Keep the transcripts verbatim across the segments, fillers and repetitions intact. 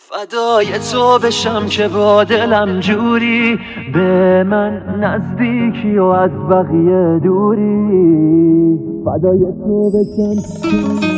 فدای تو بشم که با دلم جوری به من نزدیکی و از بقیه دوری. فدای تو بشم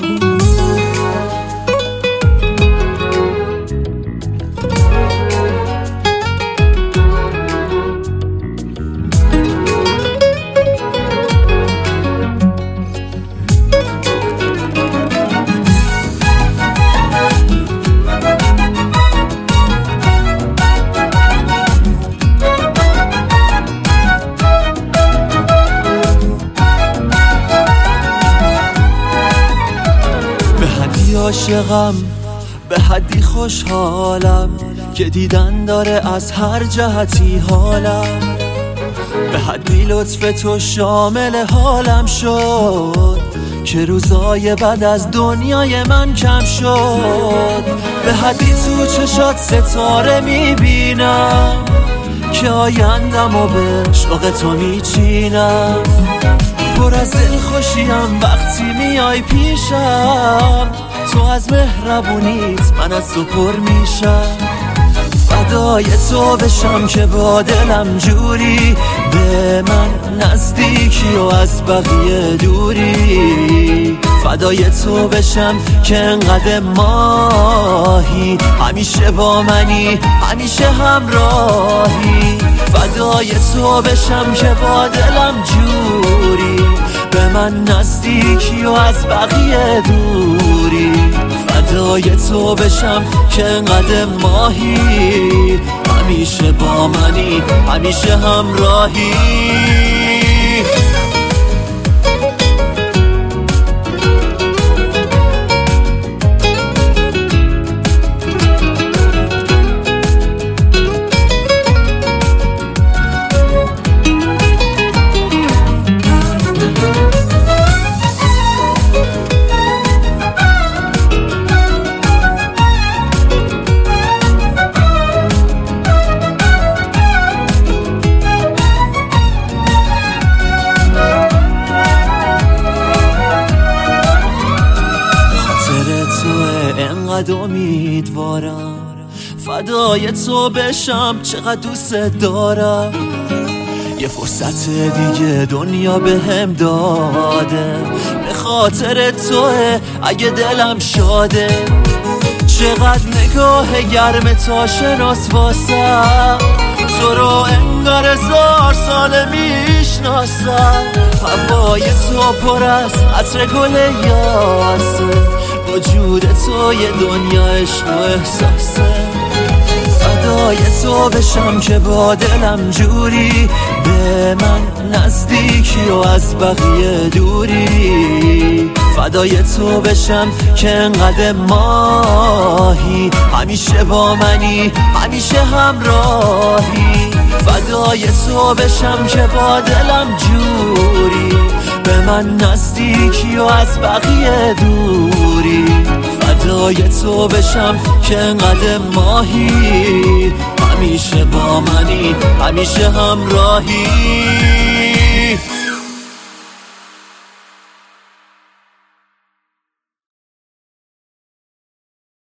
عاشقم، به حدی خوشحالم که دیدن داره از هر جهتی حالم. به حدی لطف تو شامل حالم شد که روزای بعد از دنیای من کم شد. به حدی تو چشات ستاره میبینم که آیندم و به شوق تو میچینم. پر از دل خوشیم وقتی میای پیشم، تو از مهربونیت من از تو پر میشم. فدای تو بشم که با دلم جوری به من نزدیکی و از بقیه دوری. فدای تو بشم که انقدر ماهی، همیشه با منی، همیشه همراهی. فدای تو بشم که با دلم جوری به من نزدیکی و از بقیه دوری. فدای تو بشم که انقدر ماهی، همیشه با منی، همیشه همراهی. انقدر امیدوارم فدای تو بشم، چقدر دوست دارم. یه فرصت دیگه دنیا بهم داده، به خاطر توه اگه دلم شاده. چقدر نگاه گرم تا شناس واسم، تو رو انگار هزار ساله میشناسم. هوای تو پر از عطر گل یاسه، وجود تو یه دنیا عشق و احساسه. فدای تو بشم که با دلم جوری به من نزدیکی و از بقیه دوری. فدای تو بشم که انقدر ماهی، همیشه با منی، همیشه همراهی. فدای تو بشم که با دلم جوری به من نزدیکی و از بقیه دوری. فدای تو بشم که انقدر ماهی، همیشه با منی، همیشه همراهی.